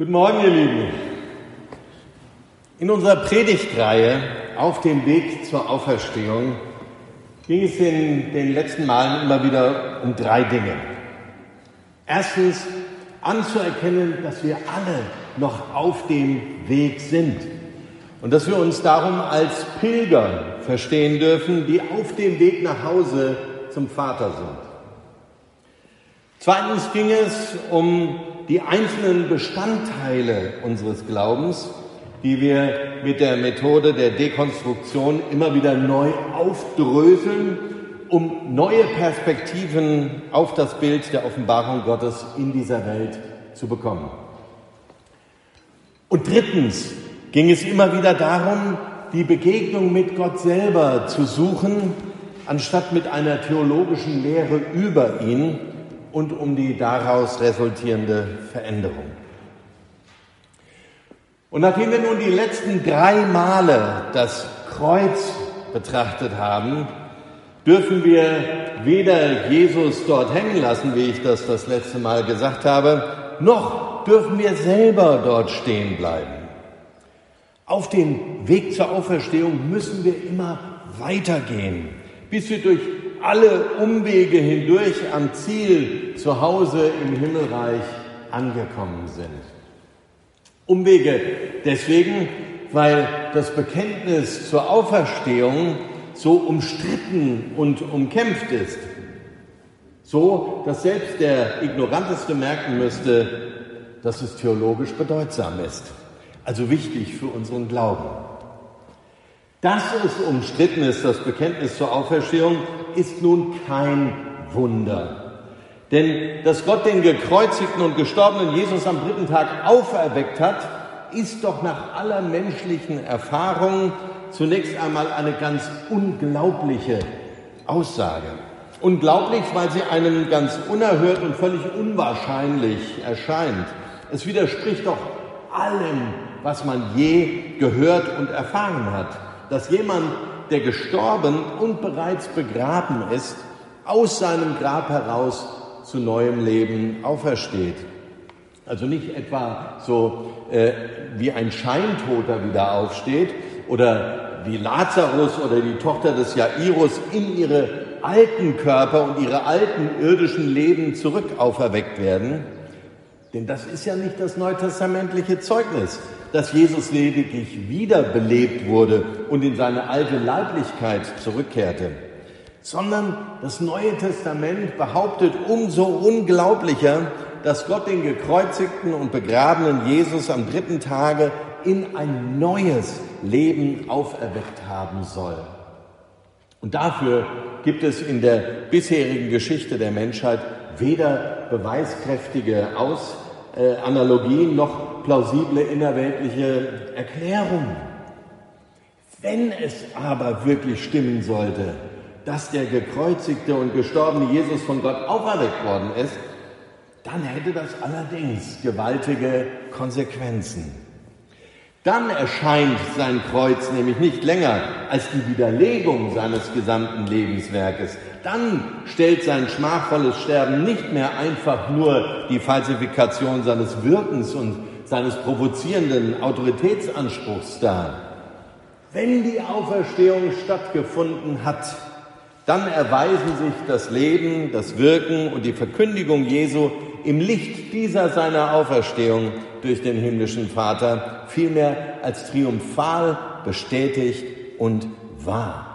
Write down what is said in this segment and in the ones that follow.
Guten Morgen, ihr Lieben. In unserer Predigtreihe auf dem Weg zur Auferstehung ging es in den letzten Malen immer wieder um 3 Dinge. Erstens, anzuerkennen, dass wir alle noch auf dem Weg sind und dass wir uns darum als Pilger verstehen dürfen, die auf dem Weg nach Hause zum Vater sind. Zweitens ging es um die einzelnen Bestandteile unseres Glaubens, die wir mit der Methode der Dekonstruktion immer wieder neu aufdröseln, um neue Perspektiven auf das Bild der Offenbarung Gottes in dieser Welt zu bekommen. Und drittens ging es immer wieder darum, die Begegnung mit Gott selber zu suchen, anstatt mit einer theologischen Lehre über ihn, und um die daraus resultierende Veränderung. Und nachdem wir nun die letzten 3 Male das Kreuz betrachtet haben, dürfen wir weder Jesus dort hängen lassen, wie ich das letzte Mal gesagt habe, noch dürfen wir selber dort stehen bleiben. Auf dem Weg zur Auferstehung müssen wir immer weitergehen, bis wir durch alle Umwege hindurch am Ziel zu Hause im Himmelreich angekommen sind. Umwege deswegen, weil das Bekenntnis zur Auferstehung so umstritten und umkämpft ist. So, dass selbst der Ignoranteste merken müsste, dass es theologisch bedeutsam ist. Also wichtig für unseren Glauben. Dass es umstritten ist, das Bekenntnis zur Auferstehung, ist nun kein Wunder. Denn dass Gott den gekreuzigten und gestorbenen Jesus am 3. Tag auferweckt hat, ist doch nach aller menschlichen Erfahrung zunächst einmal eine ganz unglaubliche Aussage. Unglaublich, weil sie einem ganz unerhört und völlig unwahrscheinlich erscheint. Es widerspricht doch allem, was man je gehört und erfahren hat. Dass jemand, der gestorben und bereits begraben ist, aus seinem Grab heraus zu neuem Leben aufersteht. Also nicht etwa so wie ein Scheintoter wieder aufsteht oder wie Lazarus oder die Tochter des Jairus in ihre alten Körper und ihre alten irdischen Leben zurück auferweckt werden. Denn das ist ja nicht das neutestamentliche Zeugnis, dass Jesus lediglich wiederbelebt wurde und in seine alte Leiblichkeit zurückkehrte, sondern das Neue Testament behauptet umso unglaublicher, dass Gott den gekreuzigten und begrabenen Jesus am 3. Tage in ein neues Leben auferweckt haben soll. Und dafür gibt es in der bisherigen Geschichte der Menschheit weder beweiskräftige Analogien noch plausible innerweltliche Erklärungen. Wenn es aber wirklich stimmen sollte, dass der gekreuzigte und gestorbene Jesus von Gott auferweckt worden ist, dann hätte das allerdings gewaltige Konsequenzen. Dann erscheint sein Kreuz nämlich nicht länger als die Widerlegung seines gesamten Lebenswerkes. Dann stellt sein schmachvolles Sterben nicht mehr einfach nur die Falsifikation seines Wirkens und seines provozierenden Autoritätsanspruchs dar. Wenn die Auferstehung stattgefunden hat, dann erweisen sich das Leben, das Wirken und die Verkündigung Jesu im Licht dieser seiner Auferstehung durch den himmlischen Vater vielmehr als triumphal bestätigt und wahr.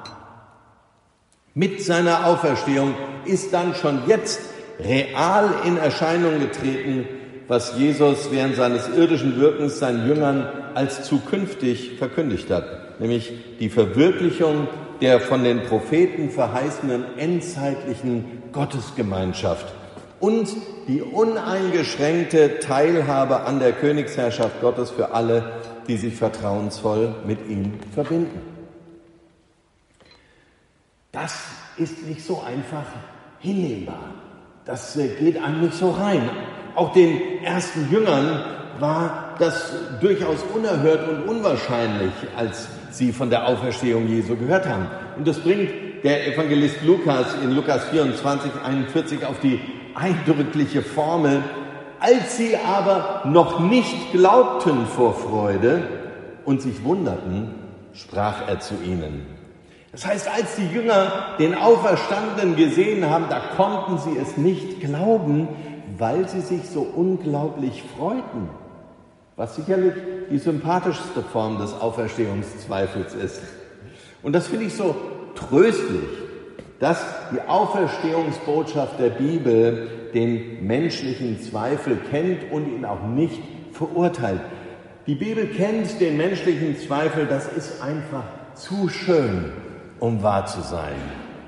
Mit seiner Auferstehung ist dann schon jetzt real in Erscheinung getreten, was Jesus während seines irdischen Wirkens seinen Jüngern als zukünftig verkündigt hat, nämlich die Verwirklichung der von den Propheten verheißenen endzeitlichen Gottesgemeinschaft und die uneingeschränkte Teilhabe an der Königsherrschaft Gottes für alle, die sich vertrauensvoll mit ihm verbinden. Das ist nicht so einfach hinnehmbar. Das geht einem nicht so rein. Auch den ersten Jüngern war das durchaus unerhört und unwahrscheinlich, als sie von der Auferstehung Jesu gehört haben. Und das bringt der Evangelist Lukas in Lukas 24, 41 auf die eindrückliche Formel: Als sie aber noch nicht glaubten vor Freude und sich wunderten, sprach er zu ihnen. Das heißt, als die Jünger den Auferstandenen gesehen haben, da konnten sie es nicht glauben, weil sie sich so unglaublich freuten. Was sicherlich die sympathischste Form des Auferstehungszweifels ist. Und das finde ich so tröstlich, dass die Auferstehungsbotschaft der Bibel den menschlichen Zweifel kennt und ihn auch nicht verurteilt. Die Bibel kennt den menschlichen Zweifel, das ist einfach zu schön, um wahr zu sein.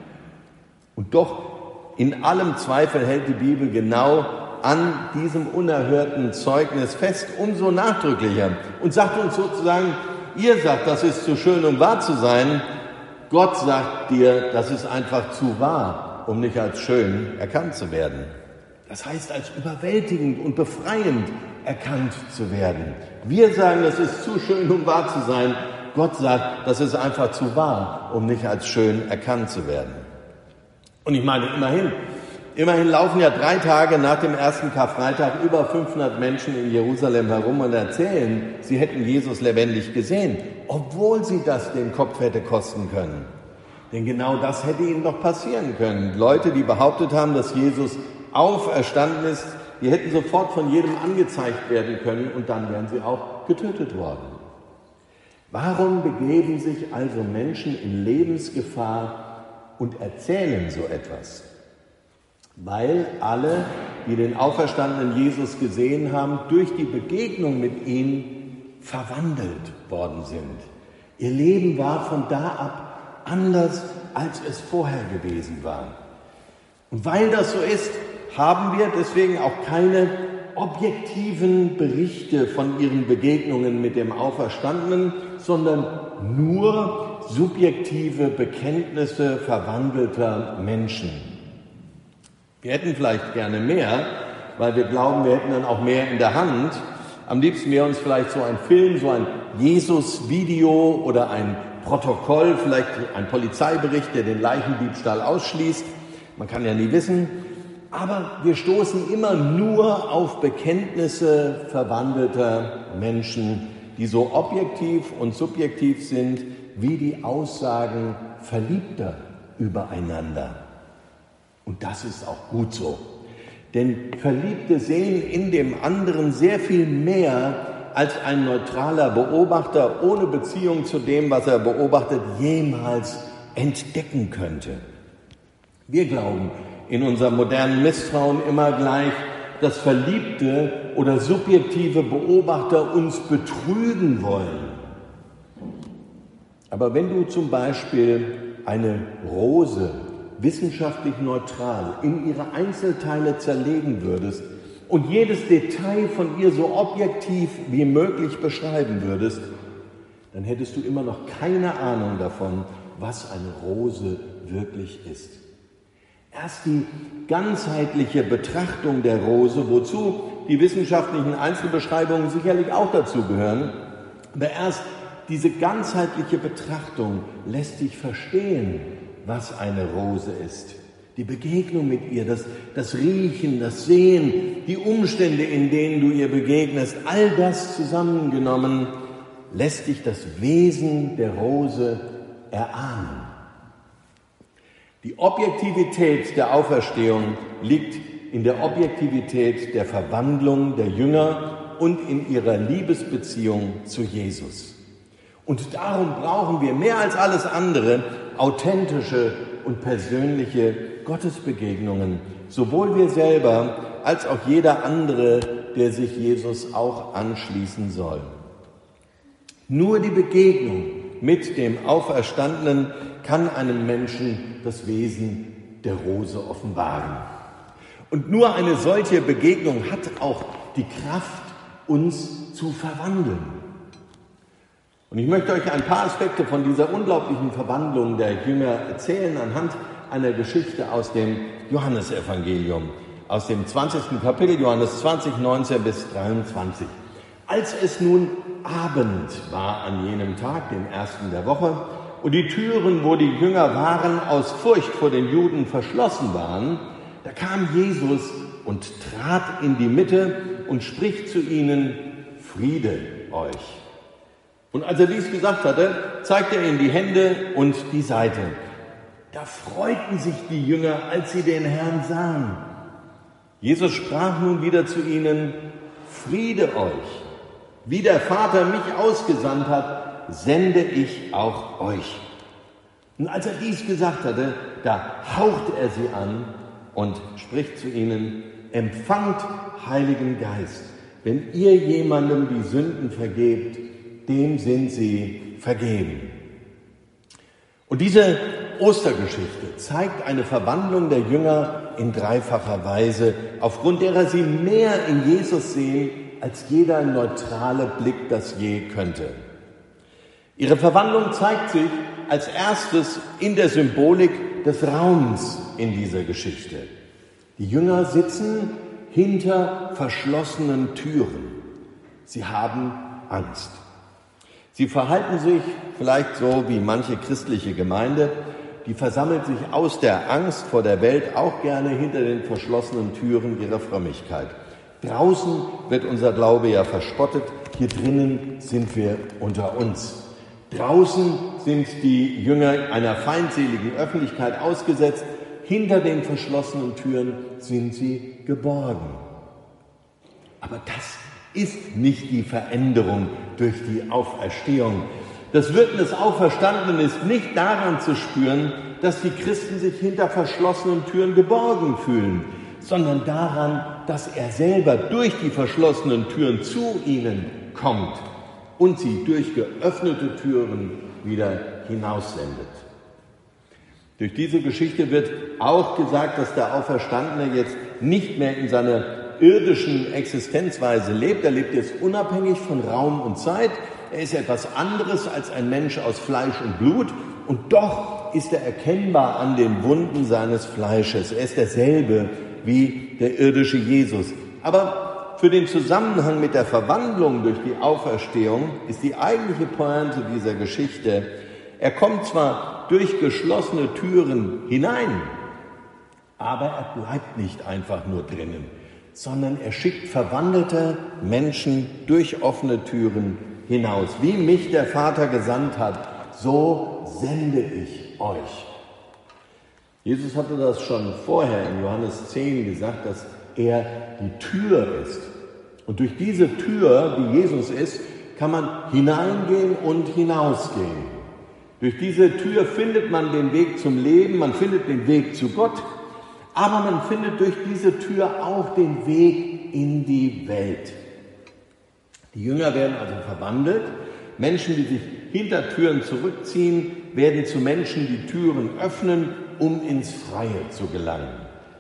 Und doch in allem Zweifel hält die Bibel genau an diesem unerhörten Zeugnis fest, umso nachdrücklicher. Und sagt uns sozusagen, ihr sagt, das ist zu schön, um wahr zu sein. Gott sagt dir, das ist einfach zu wahr, um nicht als schön erkannt zu werden. Das heißt, als überwältigend und befreiend erkannt zu werden. Wir sagen, das ist zu schön, um wahr zu sein. Gott sagt, das ist einfach zu wahr, um nicht als schön erkannt zu werden. Und ich meine, immerhin laufen ja 3 Tage nach dem ersten Karfreitag über 500 Menschen in Jerusalem herum und erzählen, sie hätten Jesus lebendig gesehen, obwohl sie das den Kopf hätte kosten können. Denn genau das hätte ihnen doch passieren können. Leute, die behauptet haben, dass Jesus auferstanden ist, die hätten sofort von jedem angezeigt werden können und dann wären sie auch getötet worden. Warum begeben sich also Menschen in Lebensgefahr und erzählen so etwas? Weil alle, die den auferstandenen Jesus gesehen haben, durch die Begegnung mit ihm verwandelt worden sind. Ihr Leben war von da ab anders, als es vorher gewesen war. Und weil das so ist, haben wir deswegen auch keine objektiven Berichte von ihren Begegnungen mit dem Auferstandenen, sondern nur subjektive Bekenntnisse verwandelter Menschen. Wir hätten vielleicht gerne mehr, weil wir glauben, wir hätten dann auch mehr in der Hand. Am liebsten wäre uns vielleicht so ein Film, so ein Jesus-Video oder ein Protokoll, vielleicht ein Polizeibericht, der den Leichendiebstahl ausschließt. Man kann ja nie wissen. Aber wir stoßen immer nur auf Bekenntnisse verwandelter Menschen, die so objektiv und subjektiv sind wie die Aussagen Verliebter übereinander. Und das ist auch gut so. Denn Verliebte sehen in dem anderen sehr viel mehr, als ein neutraler Beobachter ohne Beziehung zu dem, was er beobachtet, jemals entdecken könnte. Wir glauben in unserem modernen Misstrauen immer gleich, dass Verliebte oder subjektive Beobachter uns betrügen wollen. Aber wenn du zum Beispiel eine Rose wissenschaftlich neutral in ihre Einzelteile zerlegen würdest und jedes Detail von ihr so objektiv wie möglich beschreiben würdest, dann hättest du immer noch keine Ahnung davon, was eine Rose wirklich ist. Erst die ganzheitliche Betrachtung der Rose, wozu die wissenschaftlichen Einzelbeschreibungen sicherlich auch dazu gehören, aber erst diese ganzheitliche Betrachtung lässt dich verstehen, was eine Rose ist. Die Begegnung mit ihr, das Riechen, das Sehen, die Umstände, in denen du ihr begegnest, all das zusammengenommen, lässt dich das Wesen der Rose erahnen. Die Objektivität der Auferstehung liegt in der Objektivität der Verwandlung der Jünger und in ihrer Liebesbeziehung zu Jesus. Und darum brauchen wir mehr als alles andere authentische und persönliche Gottesbegegnungen, sowohl wir selber als auch jeder andere, der sich Jesus auch anschließen soll. Nur die Begegnung mit dem Auferstandenen kann einem Menschen das Wesen der Rose offenbaren. Und nur eine solche Begegnung hat auch die Kraft, uns zu verwandeln. Und ich möchte euch ein paar Aspekte von dieser unglaublichen Verwandlung der Jünger erzählen anhand einer Geschichte aus dem Johannesevangelium, aus dem 20. Kapitel, Johannes 20, 19 bis 23. Als es nun Abend war an jenem Tag, dem ersten der Woche, und die Türen, wo die Jünger waren, aus Furcht vor den Juden verschlossen waren, da kam Jesus und trat in die Mitte und spricht zu ihnen: Friede euch. Und als er dies gesagt hatte, zeigte er ihnen die Hände und die Seite. Da freuten sich die Jünger, als sie den Herrn sahen. Jesus sprach nun wieder zu ihnen: Friede euch. Wie der Vater mich ausgesandt hat, sende ich auch euch. Und als er dies gesagt hatte, da hauchte er sie an und spricht zu ihnen: Empfangt Heiligen Geist. Wenn ihr jemandem die Sünden vergebt, dem sind sie vergeben. Und diese Ostergeschichte zeigt eine Verwandlung der Jünger in dreifacher Weise, aufgrund derer sie mehr in Jesus sehen, als jeder neutrale Blick das je könnte. Ihre Verwandlung zeigt sich als erstes in der Symbolik des Raums in dieser Geschichte. Die Jünger sitzen hinter verschlossenen Türen. Sie haben Angst. Sie verhalten sich vielleicht so wie manche christliche Gemeinde, die versammelt sich aus der Angst vor der Welt auch gerne hinter den verschlossenen Türen ihrer Frömmigkeit. Draußen wird unser Glaube ja verspottet, hier drinnen sind wir unter uns. Draußen sind die Jünger einer feindseligen Öffentlichkeit ausgesetzt, hinter den verschlossenen Türen sind sie geborgen. Aber das ist nicht die Veränderung durch die Auferstehung. Das Wirken des Auferstandenen ist nicht daran zu spüren, dass die Christen sich hinter verschlossenen Türen geborgen fühlen, sondern daran, dass er selber durch die verschlossenen Türen zu ihnen kommt und sie durch geöffnete Türen wieder hinaussendet. Durch diese Geschichte wird auch gesagt, dass der Auferstandene jetzt nicht mehr in seiner irdischen Existenzweise lebt. Er lebt jetzt unabhängig von Raum und Zeit. Er ist etwas anderes als ein Mensch aus Fleisch und Blut. Und doch ist er erkennbar an den Wunden seines Fleisches. Er ist derselbe wie der irdische Jesus. Aber für den Zusammenhang mit der Verwandlung durch die Auferstehung ist die eigentliche Pointe dieser Geschichte: Er kommt zwar durch geschlossene Türen hinein, aber er bleibt nicht einfach nur drinnen, sondern er schickt verwandelte Menschen durch offene Türen hinaus. Wie mich der Vater gesandt hat, so sende ich euch. Jesus hatte das schon vorher in Johannes 10 gesagt, dass er die Tür ist. Und durch diese Tür, die Jesus ist, kann man hineingehen und hinausgehen. Durch diese Tür findet man den Weg zum Leben, man findet den Weg zu Gott, aber man findet durch diese Tür auch den Weg in die Welt. Die Jünger werden also verwandelt. Menschen, die sich hinter Türen zurückziehen, werden zu Menschen, die Türen öffnen, um ins Freie zu gelangen.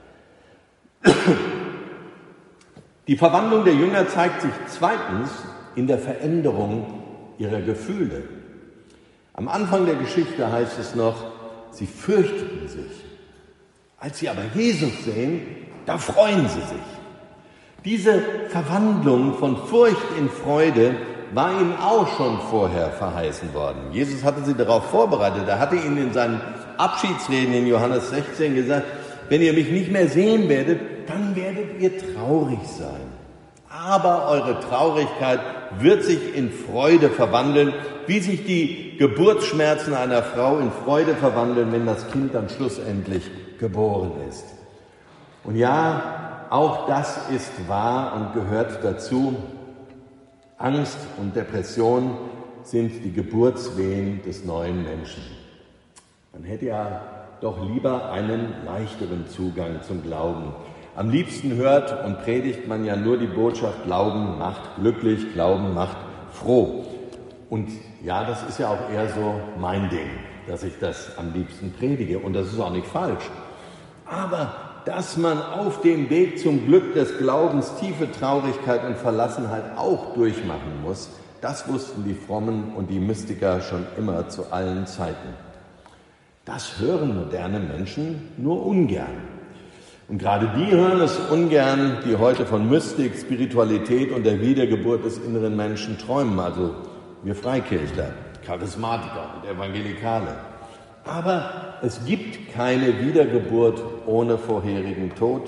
Die Verwandlung der Jünger zeigt sich zweitens in der Veränderung ihrer Gefühle. Am Anfang der Geschichte heißt es noch, sie fürchteten sich. Als sie aber Jesus sehen, da freuen sie sich. Diese Verwandlung von Furcht in Freude war ihnen auch schon vorher verheißen worden. Jesus hatte sie darauf vorbereitet. Er hatte ihnen in seinen Abschiedsreden in Johannes 16 gesagt, wenn ihr mich nicht mehr sehen werdet, dann werdet ihr traurig sein. Aber eure Traurigkeit wird sich in Freude verwandeln, wie sich die Geburtsschmerzen einer Frau in Freude verwandeln, wenn das Kind dann schlussendlich geboren ist. Und ja, auch das ist wahr und gehört dazu. Angst und Depression sind die Geburtswehen des neuen Menschen. Man hätte ja doch lieber einen leichteren Zugang zum Glauben. Am liebsten hört und predigt man ja nur die Botschaft, Glauben macht glücklich, Glauben macht froh. Und ja, das ist ja auch eher so mein Ding, dass ich das am liebsten predige. Und das ist auch nicht falsch. Aber dass man auf dem Weg zum Glück des Glaubens tiefe Traurigkeit und Verlassenheit auch durchmachen muss, das wussten die Frommen und die Mystiker schon immer zu allen Zeiten. Das hören moderne Menschen nur ungern. Und gerade die hören es ungern, die heute von Mystik, Spiritualität und der Wiedergeburt des inneren Menschen träumen, also wir Freikirchler, Charismatiker und Evangelikale. Aber es gibt keine Wiedergeburt ohne vorherigen Tod.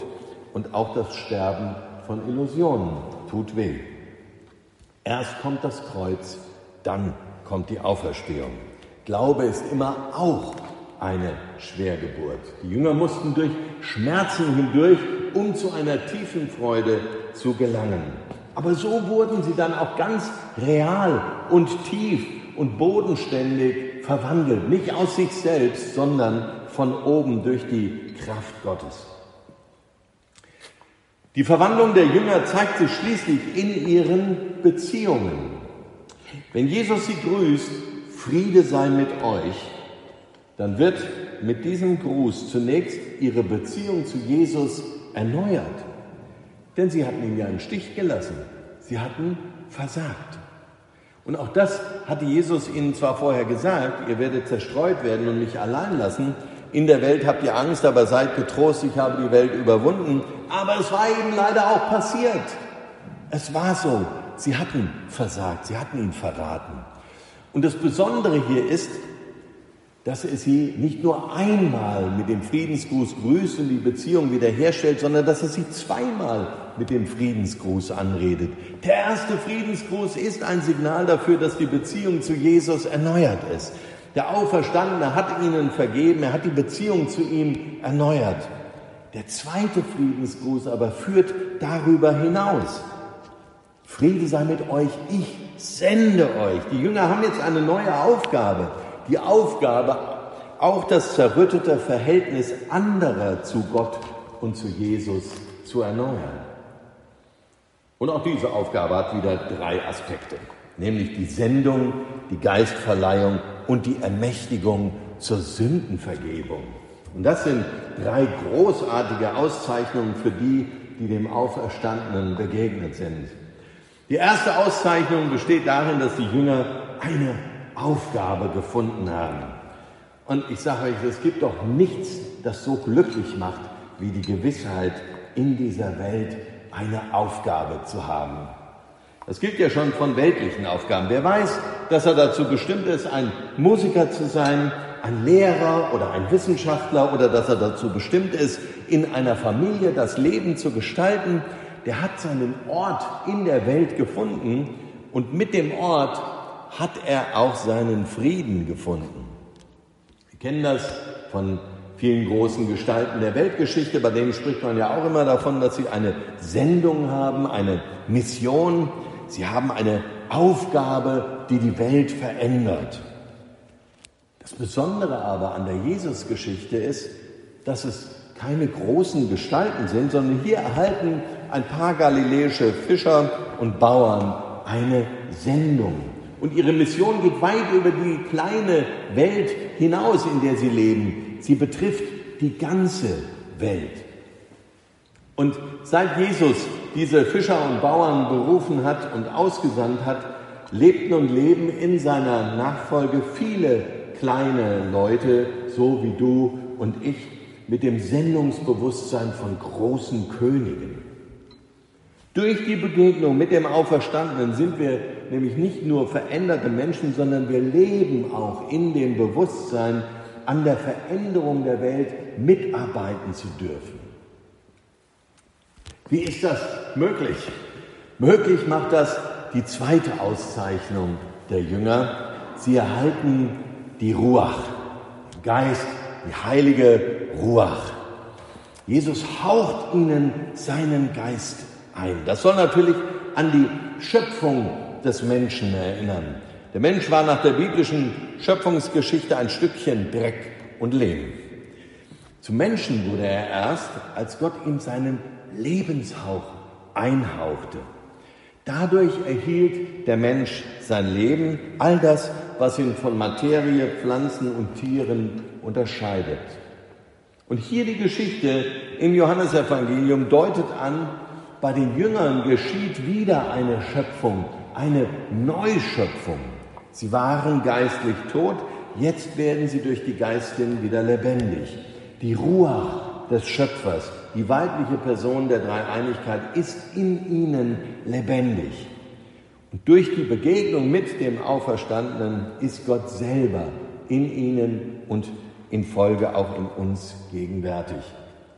und auch das Sterben von Illusionen tut weh. Erst kommt das Kreuz, dann kommt die Auferstehung. Glaube ist immer auch eine Schwergeburt. Die Jünger mussten durch Schmerzen hindurch, um zu einer tiefen Freude zu gelangen. Aber so wurden sie dann auch ganz real und tief und bodenständig verwandelt. Nicht aus sich selbst, sondern von oben durch die Kraft Gottes. Die Verwandlung der Jünger zeigt sich schließlich in ihren Beziehungen. Wenn Jesus sie grüßt, Friede sei mit euch, dann wird mit diesem Gruß zunächst ihre Beziehung zu Jesus erneuert. Denn sie hatten ihn ja im Stich gelassen. Sie hatten versagt. Und auch das hatte Jesus ihnen zwar vorher gesagt, ihr werdet zerstreut werden und mich allein lassen. In der Welt habt ihr Angst, aber seid getrost, ich habe die Welt überwunden. Aber es war eben leider auch passiert. Es war so, sie hatten versagt, sie hatten ihn verraten. Und das Besondere hier ist, dass er sie nicht nur einmal mit dem Friedensgruß grüßt und die Beziehung wiederherstellt, sondern dass er sie zweimal mit dem Friedensgruß anredet. Der erste Friedensgruß ist ein Signal dafür, dass die Beziehung zu Jesus erneuert ist. Der Auferstandene hat ihnen vergeben, er hat die Beziehung zu ihm erneuert. Der zweite Friedensgruß aber führt darüber hinaus. Friede sei mit euch, ich sende euch. Die Jünger haben jetzt eine neue Aufgabe. Die Aufgabe, auch das zerrüttete Verhältnis anderer zu Gott und zu Jesus zu erneuern. Und auch diese Aufgabe hat wieder 3 Aspekte, nämlich die Sendung, die Geistverleihung und die Ermächtigung zur Sündenvergebung. Und das sind 3 großartige Auszeichnungen für die, die dem Auferstandenen begegnet sind. Die erste Auszeichnung besteht darin, dass die Jünger eine Aufgabe gefunden haben. Und ich sage euch, es gibt doch nichts, das so glücklich macht, wie die Gewissheit, in dieser Welt eine Aufgabe zu haben. Das gilt ja schon von weltlichen Aufgaben. Wer weiß, dass er dazu bestimmt ist, ein Musiker zu sein, ein Lehrer oder ein Wissenschaftler, oder dass er dazu bestimmt ist, in einer Familie das Leben zu gestalten, der hat seinen Ort in der Welt gefunden und mit dem Ort hat er auch seinen Frieden gefunden. Wir kennen das von vielen großen Gestalten der Weltgeschichte, bei denen spricht man ja auch immer davon, dass sie eine Sendung haben, eine Mission. Sie haben eine Aufgabe, die die Welt verändert. Das Besondere aber an der Jesus-Geschichte ist, dass es keine großen Gestalten sind, sondern hier erhalten ein paar galiläische Fischer und Bauern eine Sendung. Und ihre Mission geht weit über die kleine Welt hinaus, in der sie leben. Sie betrifft die ganze Welt. Und seit Jesus diese Fischer und Bauern berufen hat und ausgesandt hat, lebten und leben in seiner Nachfolge viele kleine Leute, so wie du und ich, mit dem Sendungsbewusstsein von großen Königen. Durch die Begegnung mit dem Auferstandenen sind wir nämlich nicht nur veränderte Menschen, sondern wir leben auch in dem Bewusstsein, an der Veränderung der Welt mitarbeiten zu dürfen. Wie ist das möglich? Möglich macht das die zweite Auszeichnung der Jünger. Sie erhalten die Ruach, den Geist, die heilige Ruach. Jesus haucht ihnen seinen Geist ein. Das soll natürlich an die Schöpfung des Menschen erinnern. Der Mensch war nach der biblischen Schöpfungsgeschichte ein Stückchen Dreck und Lehm. Zum Menschen wurde er erst, als Gott ihm seinen Lebenshauch einhauchte. Dadurch erhielt der Mensch sein Leben, all das, was ihn von Materie, Pflanzen und Tieren unterscheidet. Und hier die Geschichte im Johannesevangelium deutet an, bei den Jüngern geschieht wieder eine Schöpfung, eine Neuschöpfung. Sie waren geistlich tot, jetzt werden sie durch die Geistin wieder lebendig. Die Ruach des Schöpfers, die weibliche Person der Dreieinigkeit, ist in ihnen lebendig. Und durch die Begegnung mit dem Auferstandenen ist Gott selber in ihnen und in Folge auch in uns gegenwärtig.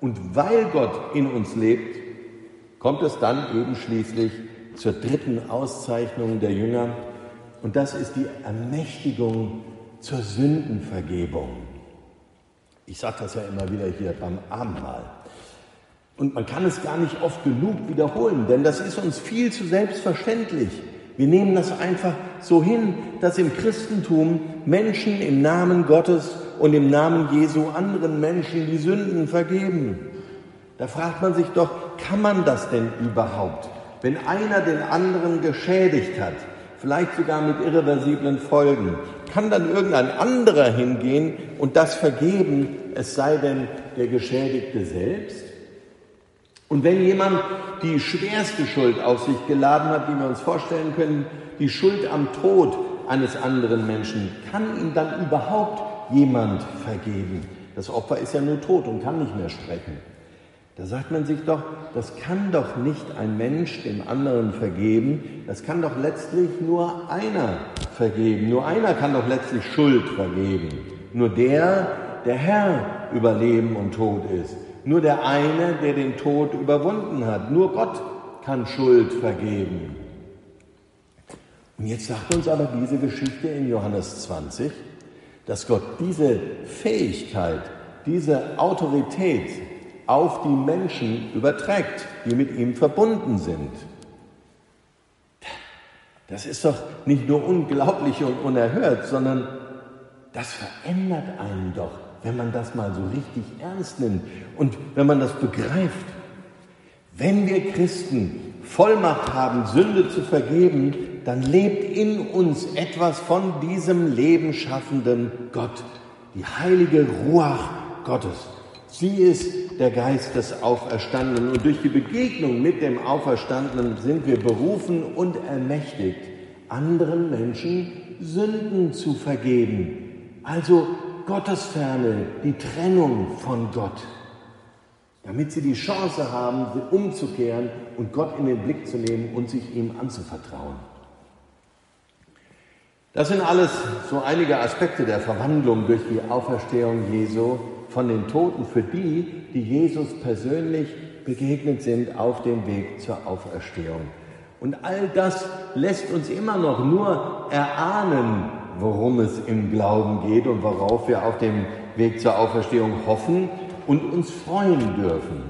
Und weil Gott in uns lebt, kommt es dann eben schließlich zur dritten Auszeichnung der Jünger. Und das ist die Ermächtigung zur Sündenvergebung. Ich sage das ja immer wieder hier beim Abendmahl. Und man kann es gar nicht oft genug wiederholen, denn das ist uns viel zu selbstverständlich. Wir nehmen das einfach so hin, dass im Christentum Menschen im Namen Gottes und im Namen Jesu anderen Menschen die Sünden vergeben. Da fragt man sich doch, kann man das denn überhaupt? Wenn einer den anderen geschädigt hat, vielleicht sogar mit irreversiblen Folgen, kann dann irgendein anderer hingehen und das vergeben, es sei denn der Geschädigte selbst? Und wenn jemand die schwerste Schuld auf sich geladen hat, die wir uns vorstellen können, die Schuld am Tod eines anderen Menschen, kann ihm dann überhaupt jemand vergeben? Das Opfer ist ja nur tot und kann nicht mehr sprechen. Da sagt man sich doch, das kann doch nicht ein Mensch dem anderen vergeben, das kann doch letztlich nur einer vergeben. Nur einer kann doch letztlich Schuld vergeben. Nur der Herr über Leben und Tod ist. Nur der eine, der den Tod überwunden hat. Nur Gott kann Schuld vergeben. Und jetzt sagt uns aber diese Geschichte in Johannes 20, dass Gott diese Fähigkeit, diese Autorität auf die Menschen überträgt, die mit ihm verbunden sind. Das ist doch nicht nur unglaublich und unerhört, sondern das verändert einen doch, wenn man das mal so richtig ernst nimmt und wenn man das begreift. Wenn wir Christen Vollmacht haben, Sünde zu vergeben, dann lebt in uns etwas von diesem lebensschaffenden Gott, die heilige Ruach Gottes. Sie ist der Geist des Auferstandenen und durch die Begegnung mit dem Auferstandenen sind wir berufen und ermächtigt, anderen Menschen Sünden zu vergeben. Also Gottesferne, die Trennung von Gott, damit sie die Chance haben, umzukehren und Gott in den Blick zu nehmen und sich ihm anzuvertrauen. Das sind alles so einige Aspekte der Verwandlung durch die Auferstehung Jesu von den Toten für die, die Jesus persönlich begegnet sind auf dem Weg zur Auferstehung. Und all das lässt uns immer noch nur erahnen, worum es im Glauben geht und worauf wir auf dem Weg zur Auferstehung hoffen und uns freuen dürfen.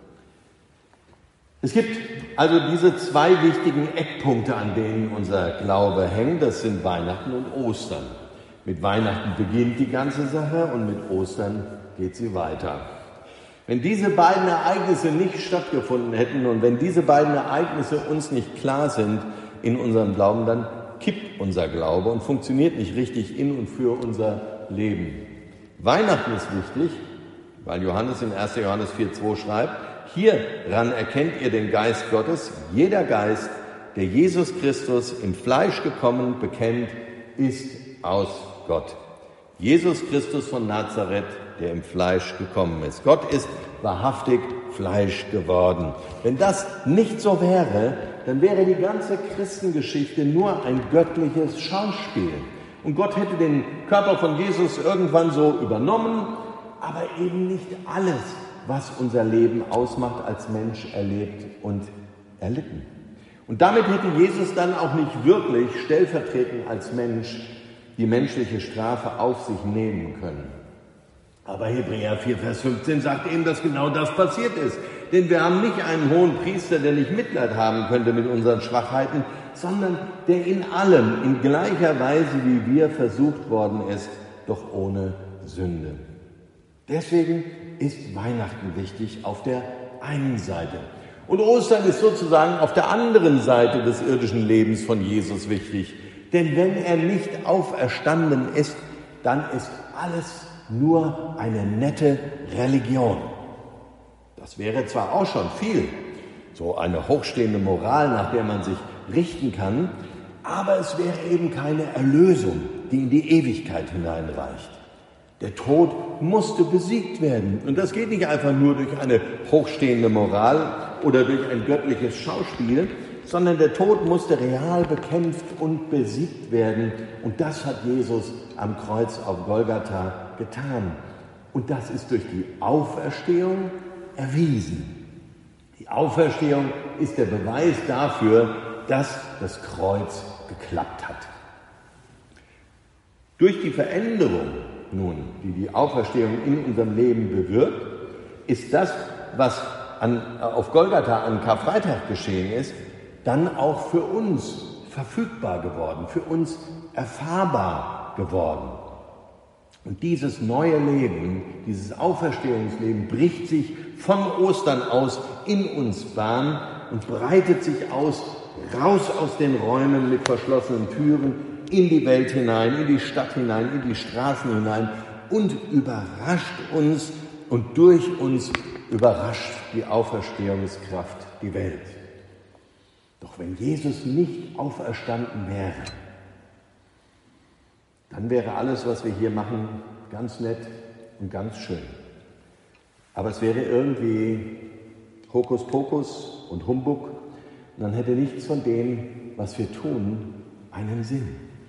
Es gibt also diese zwei wichtigen Eckpunkte, an denen unser Glaube hängt. Das sind Weihnachten und Ostern. Mit Weihnachten beginnt die ganze Sache und mit Ostern geht sie weiter. Wenn diese beiden Ereignisse nicht stattgefunden hätten und wenn diese beiden Ereignisse uns nicht klar sind in unserem Glauben, dann kippt unser Glaube und funktioniert nicht richtig in und für unser Leben. Weihnachten ist wichtig, weil Johannes in 1. Johannes 4,2 schreibt, hieran erkennt ihr den Geist Gottes. Jeder Geist, der Jesus Christus im Fleisch gekommen bekennt, ist aus Gott. Jesus Christus von Nazareth, der im Fleisch gekommen ist. Gott ist wahrhaftig Fleisch geworden. Wenn das nicht so wäre, dann wäre die ganze Christengeschichte nur ein göttliches Schauspiel. Und Gott hätte den Körper von Jesus irgendwann so übernommen, aber eben nicht alles, was unser Leben ausmacht, als Mensch erlebt und erlitten. Und damit hätte Jesus dann auch nicht wirklich stellvertretend als Mensch die menschliche Strafe auf sich nehmen können. Aber Hebräer 4, Vers 15 sagt eben, dass genau das passiert ist. Denn wir haben nicht einen hohen Priester, der nicht Mitleid haben könnte mit unseren Schwachheiten, sondern der in allem, in gleicher Weise wie wir versucht worden ist, doch ohne Sünde. Deswegen ist Weihnachten wichtig auf der einen Seite. Und Ostern ist sozusagen auf der anderen Seite des irdischen Lebens von Jesus wichtig. Denn wenn er nicht auferstanden ist, dann ist alles nur eine nette Religion. Das wäre zwar auch schon viel, so eine hochstehende Moral, nach der man sich richten kann, aber es wäre eben keine Erlösung, die in die Ewigkeit hineinreicht. Der Tod musste besiegt werden. Und das geht nicht einfach nur durch eine hochstehende Moral oder durch ein göttliches Schauspiel, sondern der Tod musste real bekämpft und besiegt werden. Und das hat Jesus am Kreuz auf Golgatha getan. Und das ist durch die Auferstehung erwiesen. Die Auferstehung ist der Beweis dafür, dass das Kreuz geklappt hat. Durch die Veränderung nun, die die Auferstehung in unserem Leben bewirkt, ist das, was auf Golgatha an Karfreitag geschehen ist, dann auch für uns verfügbar geworden, für uns erfahrbar geworden. Und dieses neue Leben, dieses Auferstehungsleben bricht sich von Ostern aus in uns Bahn und breitet sich aus, raus aus den Räumen mit verschlossenen Türen, in die Welt hinein, in die Stadt hinein, in die Straßen hinein und überrascht uns und durch uns überrascht die Auferstehungskraft die Welt. Doch wenn Jesus nicht auferstanden wäre, dann wäre alles, was wir hier machen, ganz nett und ganz schön. Aber es wäre irgendwie Hokuspokus und Humbug und dann hätte nichts von dem, was wir tun, einen Sinn.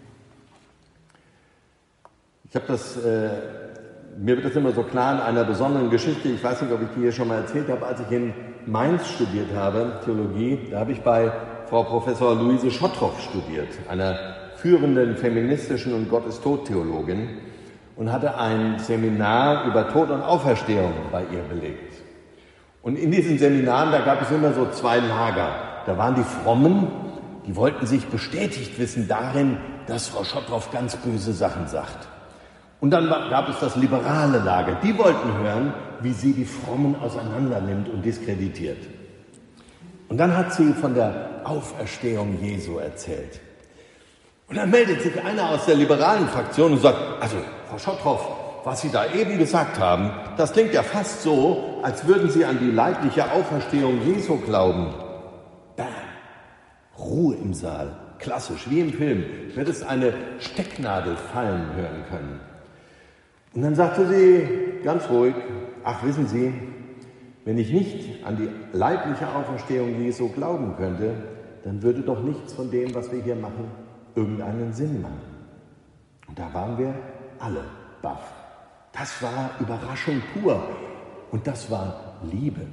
Mir wird das immer so klar in einer besonderen Geschichte. Ich weiß nicht, ob ich die hier schon mal erzählt habe. Als ich in Mainz studiert habe, Theologie, da habe ich bei Frau Professor Luise Schottroff studiert, einer führenden feministischen und Gott-ist-tot-Theologin, und hatte ein Seminar über Tod und Auferstehung bei ihr belegt. Und in diesen Seminaren, da gab es immer so zwei Lager. Da waren die Frommen, die wollten sich bestätigt wissen darin, dass Frau Schottroff ganz böse Sachen sagt. Und dann gab es das liberale Lager. Die wollten hören, wie sie die Frommen auseinandernimmt und diskreditiert. Und dann hat sie von der Auferstehung Jesu erzählt. Und dann meldet sich einer aus der liberalen Fraktion und sagt, also Frau Schottroff, was Sie da eben gesagt haben, das klingt ja fast so, als würden Sie an die leibliche Auferstehung Jesu glauben. Bam! Ruhe im Saal. Klassisch, wie im Film. Du hättest eine Stecknadel fallen hören können. Und dann sagte sie ganz ruhig, ach wissen Sie, wenn ich nicht an die leibliche Auferstehung Jesu glauben könnte, dann würde doch nichts von dem, was wir hier machen, irgendeinen Sinn machen. Und da waren wir alle baff. Das war Überraschung pur und das war Liebe.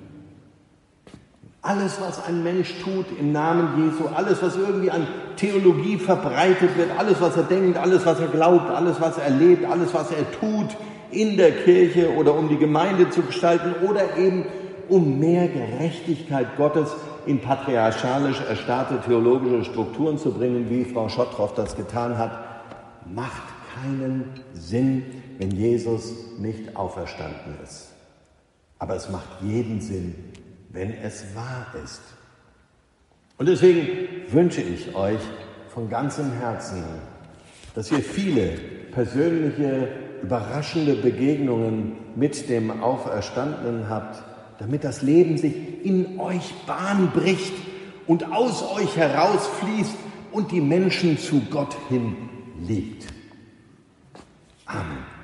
Alles, was ein Mensch tut im Namen Jesu, alles, was irgendwie an Theologie verbreitet wird, alles, was er denkt, alles, was er glaubt, alles, was er lebt, alles, was er tut in der Kirche oder um die Gemeinde zu gestalten oder eben um mehr Gerechtigkeit Gottes in patriarchalisch erstarrte theologische Strukturen zu bringen, wie Frau Schottroff das getan hat, macht keinen Sinn, wenn Jesus nicht auferstanden ist. Aber es macht jeden Sinn, wenn es wahr ist. Und deswegen wünsche ich euch von ganzem Herzen, dass ihr viele persönliche, überraschende Begegnungen mit dem Auferstandenen habt, damit das Leben sich in euch Bahn bricht und aus euch herausfließt und die Menschen zu Gott hin liebt. Amen.